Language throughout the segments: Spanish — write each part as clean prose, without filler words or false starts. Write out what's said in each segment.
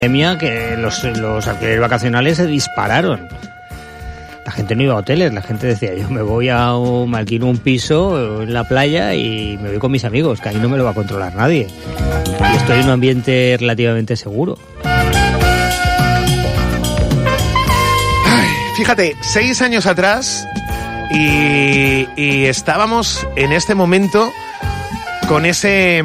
Que los alquileres vacacionales se dispararon. La gente no iba a hoteles, la gente decía, yo me alquilo un piso en la playa y me voy con mis amigos, que ahí no me lo va a controlar nadie. Y estoy en un ambiente relativamente seguro. Ay, fíjate, 6 años atrás y estábamos en este momento con ese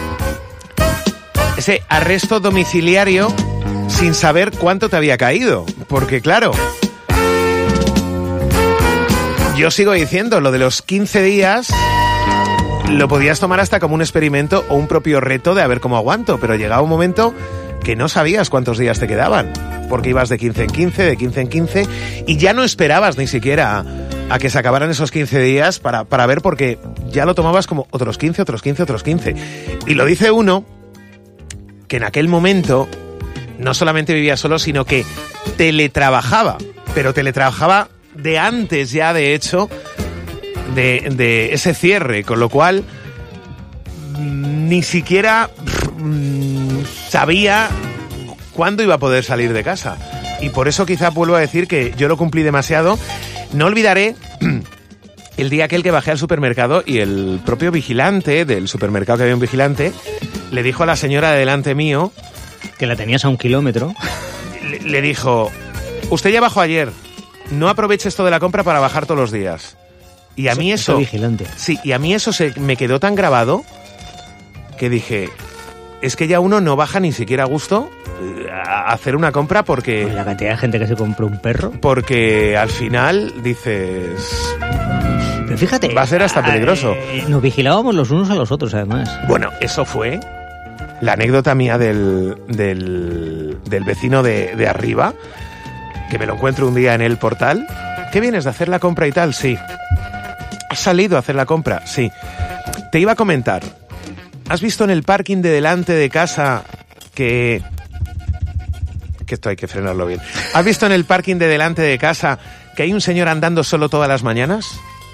arresto domiciliario sin saber cuánto te había caído. Porque claro, yo sigo diciendo, lo de los 15 días lo podías tomar hasta como un experimento o un propio reto de a ver cómo aguanto, pero llegaba un momento que no sabías cuántos días te quedaban, porque ibas de 15 en 15, de 15 en 15, y ya no esperabas ni siquiera a que se acabaran esos 15 días para ver, porque ya lo tomabas como otros 15, otros 15, otros 15. Y lo dice uno que en aquel momento no solamente vivía solo, sino que teletrabajaba, pero teletrabajaba de antes ya, de hecho, de ese cierre, con lo cual ni siquiera sabía cuándo iba a poder salir de casa. Y por eso quizá vuelvo a decir que yo lo cumplí demasiado. No olvidaré el día aquel que bajé al supermercado y el propio vigilante del supermercado, que había un vigilante, le dijo a la señora de delante mío... Que la tenías a 1 kilómetro. Le dijo, usted ya bajó ayer, no aproveche esto de la compra para bajar todos los días. Y a mí eso... vigilante. Sí, y a mí eso me quedó tan grabado que dije, es que ya uno no baja ni siquiera a gusto a hacer una compra porque... La cantidad de gente que se compró un perro. Porque al final dices... Pero fíjate... Va a ser hasta peligroso. Nos vigilábamos los unos a los otros, además. Bueno, eso fue la anécdota mía del vecino de arriba, que me lo encuentro un día en el portal. ¿Qué vienes de hacer la compra y tal? Sí. ¿Has salido a hacer la compra? Sí. Te iba a comentar, ¿has visto en el parking de delante de casa que esto hay que frenarlo bien? ¿Has visto en el parking de delante de casa que hay un señor andando solo todas las mañanas?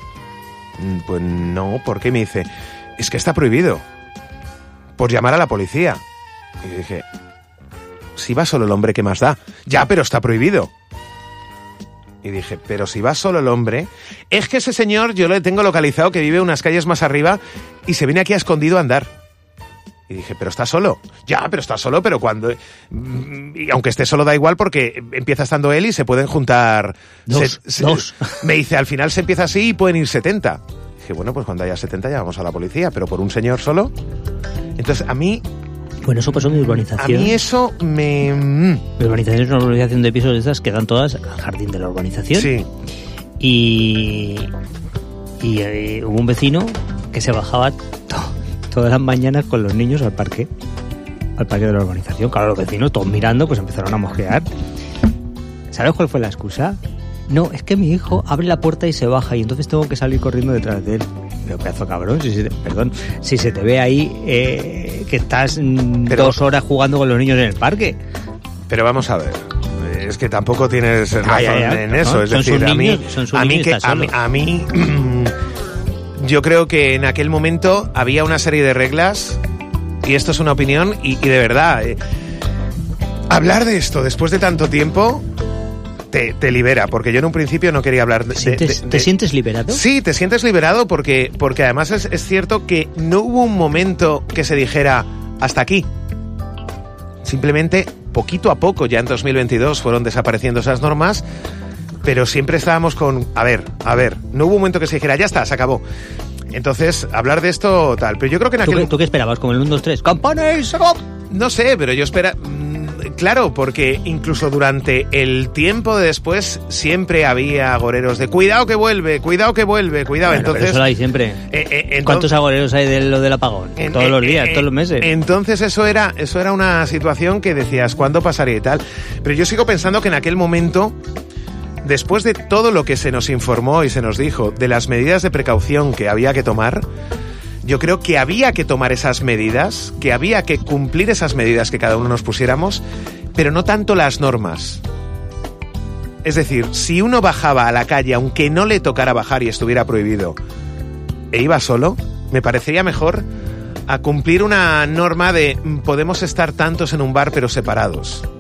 Pues no, ¿por qué? Me dice, es que está prohibido, por llamar a la policía. Y dije, si va solo el hombre, ¿qué más da? Ya, pero está prohibido. Y dije, pero si va solo el hombre... Es que ese señor yo le tengo localizado, que vive unas calles más arriba y se viene aquí a escondido a andar. Y dije, pero está solo. Ya, pero está solo, pero cuando... Y aunque esté solo da igual, porque empieza estando él y se pueden juntar... Dos. Me dice, al final se empieza así y pueden ir 70. Dije, bueno, pues cuando haya 70 ya vamos a la policía, pero por un señor solo... Entonces, a mí... Bueno, eso pasó en mi urbanización. A mí eso me... Mi urbanización es una urbanización de pisos de estas que dan todas al jardín de la urbanización. Sí. Y hubo un vecino que se bajaba todas las mañanas con los niños al parque de la urbanización. Claro, los vecinos, todos mirando, pues empezaron a mosquear. ¿Sabes cuál fue la excusa? No, es que mi hijo abre la puerta y se baja y entonces tengo que salir corriendo detrás de él. Pero pedazo cabrón, si se te ve ahí que estás 2 horas jugando con los niños en el parque. Pero vamos a ver, es que tampoco tienes razón en eso. ¿No? Es decir, a mí yo creo que en aquel momento había una serie de reglas, y esto es una opinión, y de verdad, hablar de esto después de tanto tiempo... Te libera, porque yo en un principio no quería hablar ¿Te sientes liberado? Sí, te sientes liberado porque además es cierto que no hubo un momento que se dijera hasta aquí. Simplemente poquito a poco, ya en 2022 fueron desapareciendo esas normas, pero siempre estábamos con a ver, no hubo un momento que se dijera ya está, se acabó. Entonces, hablar de esto tal, pero yo creo que en aquel... ¿Tú qué esperabas? Como el 1, 2, 3, ¡campana y se acabó! No sé, pero yo Claro, porque incluso durante el tiempo de después siempre había agoreros de cuidado que vuelve, cuidado. Bueno, entonces, pero eso lo hay siempre. ¿Cuántos agoreros hay de lo del apagón? Todos los días, todos los meses. Entonces eso era una situación que decías, ¿cuándo pasaría y tal? Pero yo sigo pensando que en aquel momento, después de todo lo que se nos informó y se nos dijo de las medidas de precaución que había que tomar, yo creo que había que tomar esas medidas, que había que cumplir esas medidas que cada uno nos pusiéramos, pero no tanto las normas. Es decir, si uno bajaba a la calle, aunque no le tocara bajar y estuviera prohibido, e iba solo, me parecería mejor a cumplir una norma de podemos estar tantos en un bar pero separados.